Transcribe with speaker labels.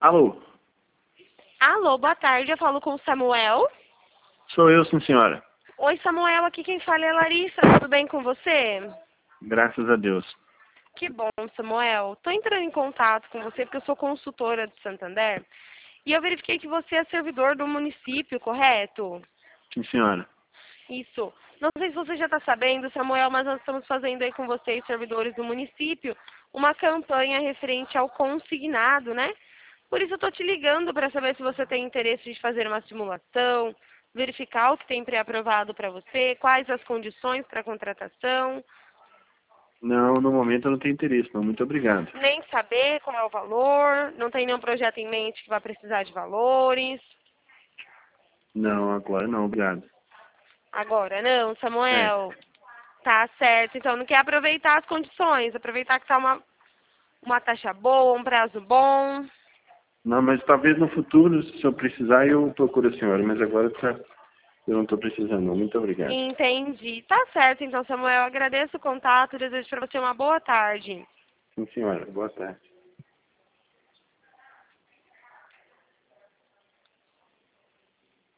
Speaker 1: Alô?
Speaker 2: Alô, boa tarde, eu falo com o Samuel.
Speaker 1: Sou eu, sim, senhora.
Speaker 2: Oi, Samuel, aqui quem fala é a Larissa, tudo bem com você?
Speaker 1: Graças a Deus.
Speaker 2: Que bom, Samuel. Tô entrando em contato com você porque eu sou consultora de Santander e eu verifiquei que você é servidor do município, correto?
Speaker 1: Sim, senhora.
Speaker 2: Isso. Não sei se você já está sabendo, Samuel, mas nós estamos fazendo aí com vocês, servidores do município, uma campanha referente ao consignado, né? Por isso eu estou te ligando para saber se você tem interesse de fazer uma simulação, verificar o que tem pré-aprovado para você, quais as condições para a contratação,
Speaker 1: Não, no momento eu não tenho interesse, não. Muito obrigado.
Speaker 2: nem saber qual é o valor, não tem nenhum projeto em mente que vai precisar de valores.
Speaker 1: Não, agora não, obrigado.
Speaker 2: Agora não,
Speaker 1: É.
Speaker 2: Samuel. Tá certo. Então não quer aproveitar as condições, aproveitar que tá uma taxa boa, um prazo bom.
Speaker 1: Não, mas talvez no futuro, se eu precisar, eu procuro a senhora. Mas agora eu não estou precisando, não. Muito obrigado.
Speaker 2: Entendi. Tá certo, então, Samuel. Agradeço o contato, desejo para você uma boa tarde.
Speaker 1: Sim, senhora. Boa tarde.